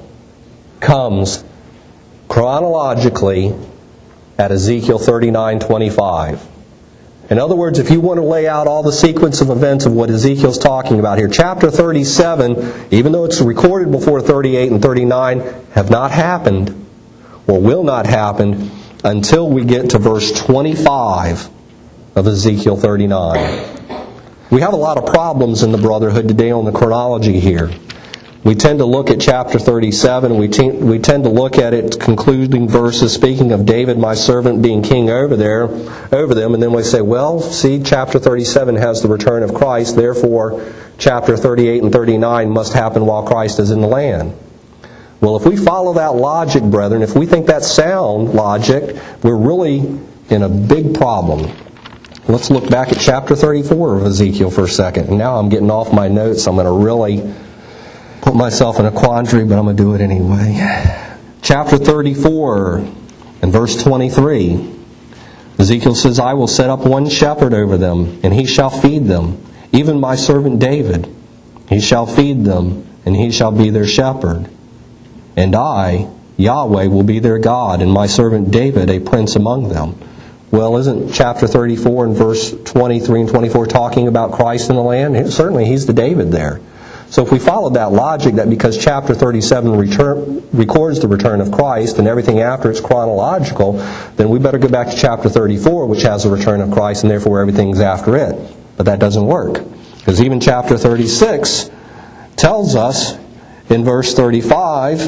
comes chronologically at Ezekiel thirty-nine twenty-five. In other words, if you want to lay out all the sequence of events of what Ezekiel's talking about here, chapter thirty-seven, even though it's recorded before thirty-eight and thirty-nine, have not happened, or will not happen, until we get to verse twenty-five of Ezekiel thirty-nine. We have a lot of problems in the Brotherhood today on the chronology here. We tend to look at chapter thirty-seven, we, te- we tend to look at its concluding verses speaking of David, my servant, being king over there, over them, and then we say, well, see, chapter thirty-seven has the return of Christ, therefore chapter thirty-eight and thirty-nine must happen while Christ is in the land. Well, if we follow that logic, brethren, if we think that's sound logic, we're really in a big problem. Let's look back at chapter thirty-four of Ezekiel for a second. And now I'm getting off my notes. I'm going to really put myself in a quandary, but I'm going to do it anyway. Chapter thirty-four and verse twenty-three. Ezekiel says, I will set up one shepherd over them, and he shall feed them, even my servant David. He shall feed them, and he shall be their shepherd. And I, Yahweh, will be their God, and my servant David a prince among them. Well, isn't chapter thirty-four and verse twenty-three and twenty-four talking about Christ in the land? Certainly, he's the David there. So if we followed that logic, that because chapter thirty-seven return, records the return of Christ and everything after it's chronological, then we better go back to chapter thirty-four, which has the return of Christ, and therefore everything's after it. But that doesn't work. Because even chapter thirty-six tells us in verse thirty-five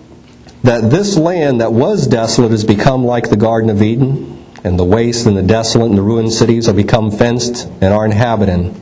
that this land that was desolate has become like the Garden of Eden, and the waste and the desolate and the ruined cities are become fenced and are inhabited.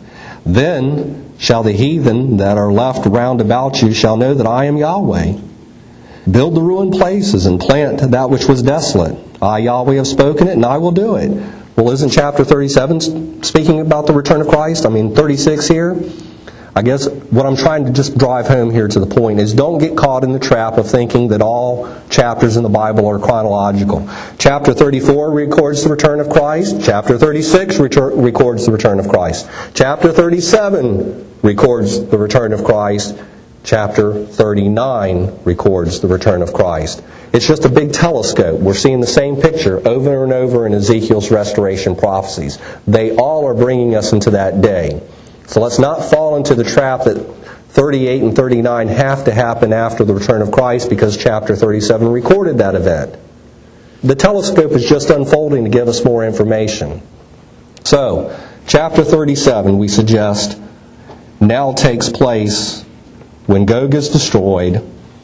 Then shall the heathen that are left round about you shall know that I am Yahweh. Build the ruined places and plant that which was desolate. I, Yahweh, have spoken it, and I will do it. Well, isn't chapter thirty-seven speaking about the return of Christ? I mean, thirty-six here? I guess what I'm trying to just drive home here to the point is don't get caught in the trap of thinking that all chapters in the Bible are chronological. Chapter thirty-four records the return of Christ. Chapter thirty-six retur- records the return of Christ. Chapter thirty-seven records the return of Christ. Chapter thirty-nine records the return of Christ. It's just a big telescope. We're seeing the same picture over and over in Ezekiel's restoration prophecies. They all are bringing us into that day. So let's not fall into the trap that thirty-eight and thirty-nine have to happen after the return of Christ because chapter thirty-seven recorded that event. The telescope is just unfolding to give us more information. So, chapter thirty-seven, we suggest, now takes place when Gog is destroyed.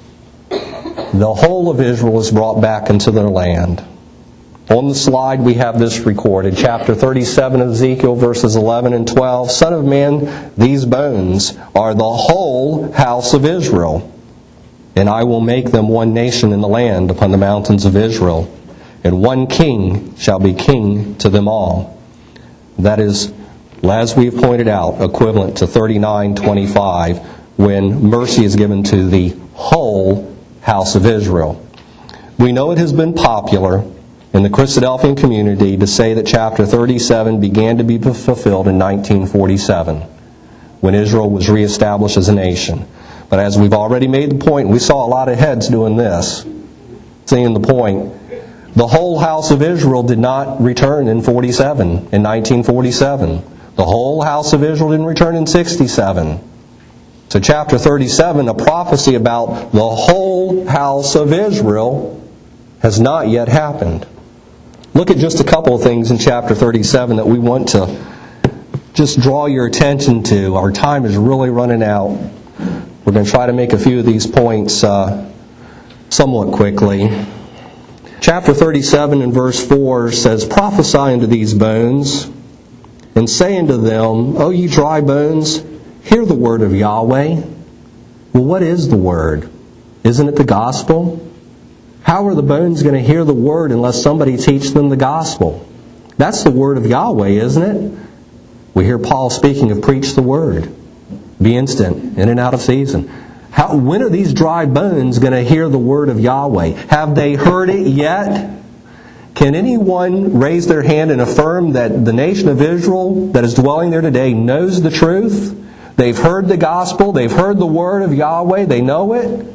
The whole of Israel is brought back into their land. On the slide we have this recorded. Chapter thirty-seven of Ezekiel, verses eleven and twelve. Son of man, these bones are the whole house of Israel. And I will make them one nation in the land upon the mountains of Israel. And one king shall be king to them all. That is, as we have pointed out, equivalent to thirty-nine twenty-five, when mercy is given to the whole house of Israel. We know it has been popular in the Christadelphian community to say that chapter thirty-seven began to be fulfilled in nineteen forty-seven, when Israel was reestablished as a nation. But as we've already made the point, we saw a lot of heads doing this, seeing the point. The whole house of Israel did not return in forty-seven, in nineteen forty-seven. The whole house of Israel didn't return in sixty-seven. So chapter thirty-seven, a prophecy about the whole house of Israel, has not yet happened. Look at just a couple of things in chapter thirty-seven that we want to just draw your attention to. Our time is really running out. We're going to try to make a few of these points uh, somewhat quickly. Chapter thirty-seven and verse four says, Prophesy unto these bones, and say unto them, O ye dry bones, hear the word of Yahweh. Well, what is the word? Isn't it the gospel? How are the bones going to hear the word unless somebody teaches them the gospel? That's the word of Yahweh, isn't it? We hear Paul speaking of preach the word. Be instant, in and out of season. How, when are these dry bones going to hear the word of Yahweh? Have they heard it yet? Can anyone raise their hand and affirm that the nation of Israel that is dwelling there today knows the truth? They've heard the gospel. They've heard the word of Yahweh. They know it?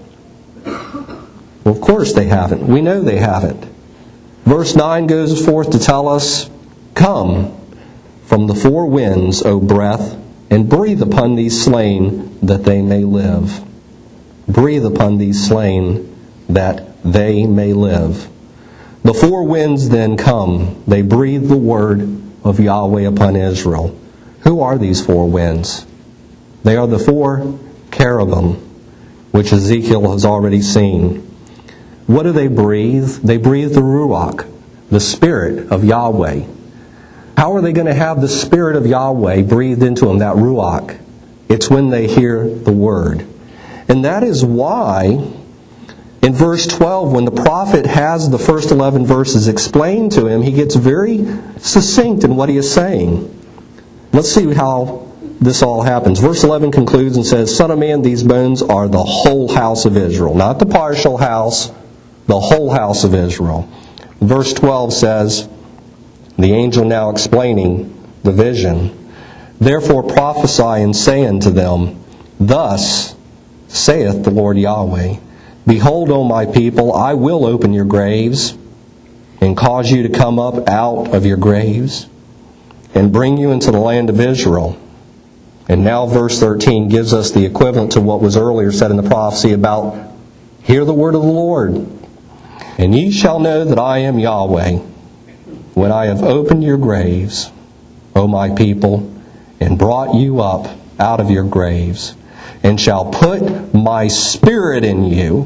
Well, of course they haven't. We know they haven't. Verse nine goes forth to tell us, "Come from the four winds, O breath, and breathe upon these slain that they may live." Breathe upon these slain that they may live. The four winds then come. They breathe the word of Yahweh upon Israel. Who are these four winds? They are the four cherubim, which Ezekiel has already seen. What do they breathe? They breathe the Ruach, the Spirit of Yahweh. How are they going to have the Spirit of Yahweh breathed into them, that Ruach? It's when they hear the Word. And that is why, in verse twelve, when the prophet has the first eleven verses explained to him, he gets very succinct in what he is saying. Let's see how this all happens. Verse eleven concludes and says, "Son of man, these bones are the whole house of Israel." Not the partial house, the whole house of Israel. Verse twelve says, the angel now explaining the vision, "Therefore prophesy and say unto them, Thus saith the Lord Yahweh, Behold, O my people, I will open your graves, and cause you to come up out of your graves, and bring you into the land of Israel." And now verse thirteen gives us the equivalent to what was earlier said in the prophecy about, "Hear the word of the Lord. And ye shall know that I am Yahweh, when I have opened your graves, O my people, and brought you up out of your graves, and shall put my spirit in you,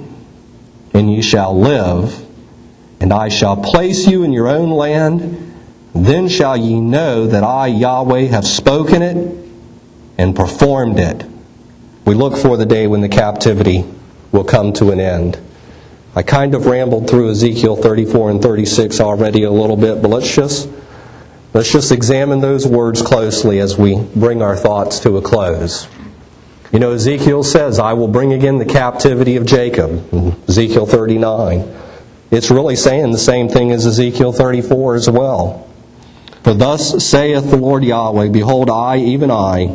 and ye shall live, and I shall place you in your own land. Then shall ye know that I, Yahweh, have spoken it and performed it." We look for the day when the captivity will come to an end. I kind of rambled through Ezekiel thirty-four and thirty-six already a little bit, but let's just let's just examine those words closely as we bring our thoughts to a close. You know, Ezekiel says, "I will bring again the captivity of Jacob," in Ezekiel thirty-nine. It's really saying the same thing as Ezekiel thirty-four as well. "For thus saith the Lord Yahweh, Behold, I, even I,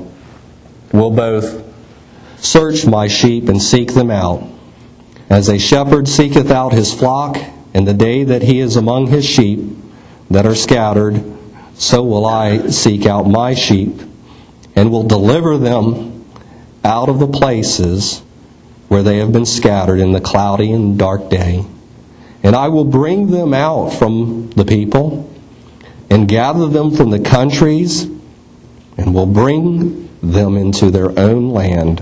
will both search my sheep and seek them out. As a shepherd seeketh out his flock, in the day that he is among his sheep that are scattered, so will I seek out my sheep, and will deliver them out of the places where they have been scattered in the cloudy and dark day. And I will bring them out from the people, and gather them from the countries, and will bring them into their own land,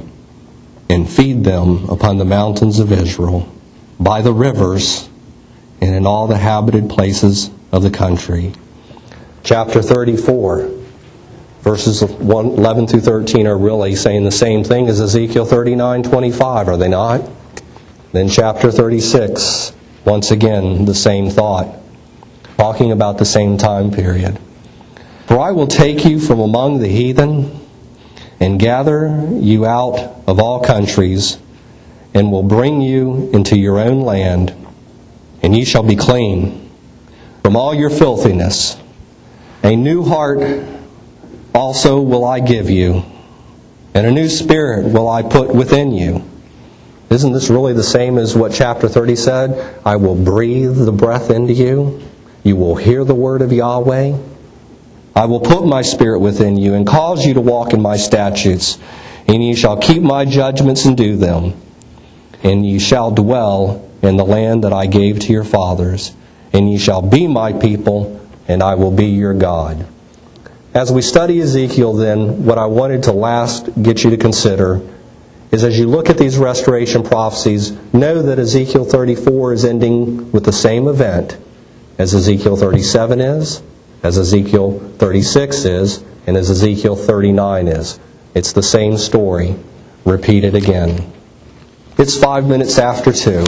and feed them upon the mountains of Israel, by the rivers, and in all the habited places of the country." Chapter thirty-four, verses eleven through thirteen are really saying the same thing as Ezekiel thirty-nine twenty-five, are they not? Then chapter thirty-six, once again, the same thought, talking about the same time period. "For I will take you from among the heathen, and gather you out of all countries, and will bring you into your own land, and ye shall be clean from all your filthiness. A new heart also will I give you, and a new spirit will I put within you." Isn't this really the same as what chapter thirty said? "I will breathe the breath into you. You will hear the word of Yahweh. I will put my spirit within you, and cause you to walk in my statutes. And ye shall keep my judgments and do them. And ye shall dwell in the land that I gave to your fathers. And ye shall be my people, and I will be your God." As we study Ezekiel then, what I wanted to last get you to consider is, as you look at these restoration prophecies, know that Ezekiel thirty-four is ending with the same event as Ezekiel thirty-seven is, as Ezekiel thirty-six is, and as Ezekiel thirty-nine is. It's the same story, repeated again. It's five minutes after two.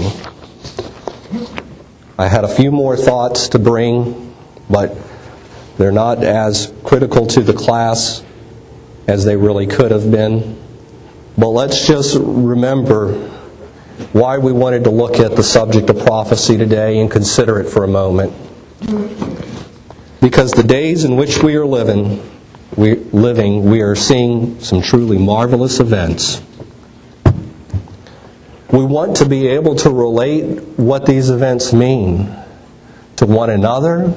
I had a few more thoughts to bring, but they're not as critical to the class as they really could have been. But let's just remember why we wanted to look at the subject of prophecy today and consider it for a moment. Because the days in which we are living, we living, we are seeing some truly marvelous events. We want to be able to relate what these events mean to one another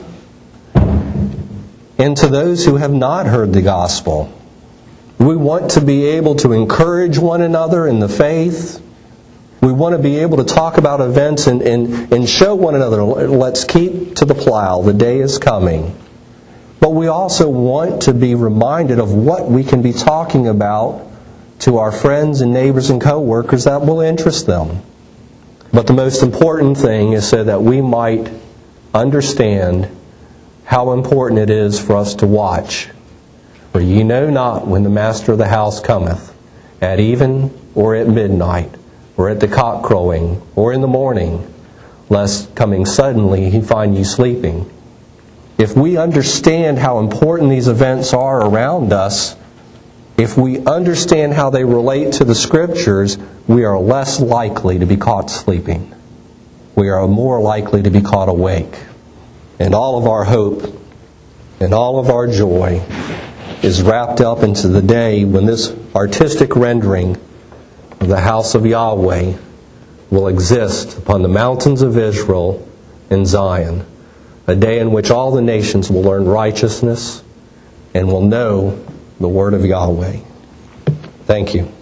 and to those who have not heard the gospel. We want to be able to encourage one another in the faith. We want to be able to talk about events and, and, and show one another, let's keep to the plow, the day is coming. But we also want to be reminded of what we can be talking about to our friends and neighbors and co-workers that will interest them. But the most important thing is so that we might understand how important it is for us to watch. For ye know not when the master of the house cometh, at even or at midnight, or at the cock crowing, or in the morning, lest coming suddenly he find you sleeping. If we understand how important these events are around us, if we understand how they relate to the Scriptures, we are less likely to be caught sleeping. We are more likely to be caught awake. And all of our hope and all of our joy is wrapped up into the day when this artistic rendering of the house of Yahweh will exist upon the mountains of Israel in Zion. A day in which all the nations will learn righteousness and will know the word of Yahweh. Thank you.